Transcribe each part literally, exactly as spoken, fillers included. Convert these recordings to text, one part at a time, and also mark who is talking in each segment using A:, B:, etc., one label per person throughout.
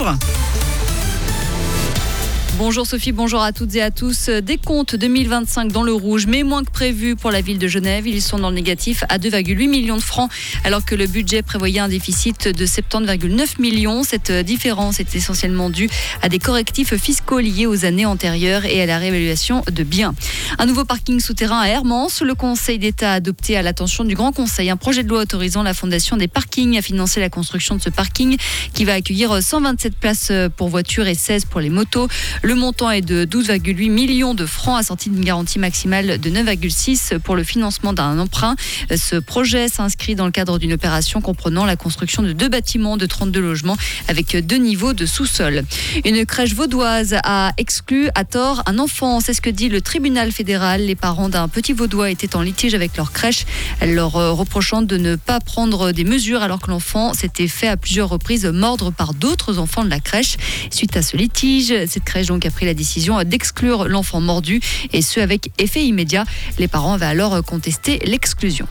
A: Bonjour Sophie, bonjour à toutes et à tous. Des comptes deux mille vingt-cinq dans le rouge, mais moins que prévu pour la ville de Genève. Ils sont dans le négatif à deux virgule huit millions de francs, alors que le budget prévoyait un déficit de soixante-dix virgule neuf millions. Cette différence est essentiellement due à des correctifs fiscaux liés aux années antérieures et à la réévaluation de biens. Un nouveau parking souterrain à Hermance. Le Conseil d'État a adopté à l'attention du Grand Conseil un projet de loi autorisant la Fondation des parkings à financer la construction de ce parking qui va accueillir cent vingt-sept places pour voitures et seize pour les motos. Le montant est de douze virgule huit millions de francs, assorti d'une garantie maximale de neuf virgule six pour le financement d'un emprunt. Ce projet s'inscrit dans le cadre d'une opération comprenant la construction de deux bâtiments de trente-deux logements avec deux niveaux de sous-sol. Une crèche vaudoise a exclu à tort un enfant. C'est ce que dit le tribunal fédéral. Les parents d'un petit vaudois étaient en litige avec leur crèche, leur reprochant de ne pas prendre des mesures alors que l'enfant s'était fait à plusieurs reprises mordre par d'autres enfants de la crèche. Suite à ce litige, cette crèche donc a pris la décision d'exclure l'enfant mordu et ce avec effet immédiat. Les parents avaient alors contesté l'exclusion.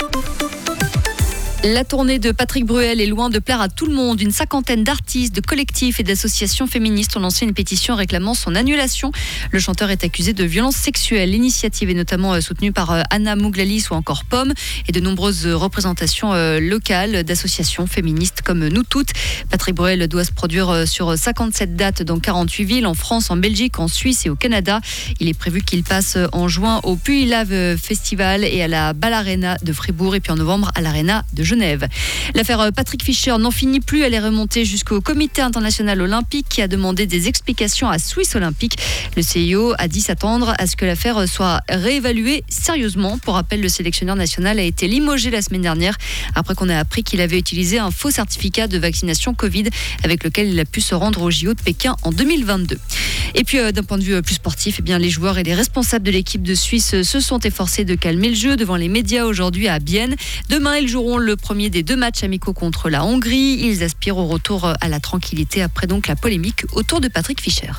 A: La tournée de Patrick Bruel est loin de plaire à tout le monde. Une cinquantaine d'artistes, de collectifs et d'associations féministes ont lancé une pétition réclamant son annulation. Le chanteur est accusé de violences sexuelles. L'initiative est notamment soutenue par Anna Mouglalis ou encore Pomme et de nombreuses représentations locales d'associations féministes comme Nous Toutes. Patrick Bruel doit se produire sur cinquante-sept dates dans quarante-huit villes, en France, en Belgique, en Suisse et au Canada. Il est prévu qu'il passe en juin au Puy-Lave Festival et à la Ball Arena de Fribourg et puis en novembre à l'Arena de Genève. L'affaire Patrick Fischer n'en finit plus. Elle est remontée jusqu'au Comité international olympique qui a demandé des explications à Swiss Olympique. Le C I O a dit s'attendre à ce que l'affaire soit réévaluée sérieusement. Pour rappel, le sélectionneur national a été limogé la semaine dernière après qu'on ait appris qu'il avait utilisé un faux certificat de vaccination Covid avec lequel il a pu se rendre au J O de Pékin en deux mille vingt-deux. Et puis euh, d'un point de vue plus sportif, eh bien, les joueurs et les responsables de l'équipe de Suisse se sont efforcés de calmer le jeu devant les médias aujourd'hui à Bienne. Demain, ils joueront le premier des deux matchs amicaux contre la Hongrie. Ils aspirent au retour à la tranquillité après donc la polémique autour de Patrick Fischer.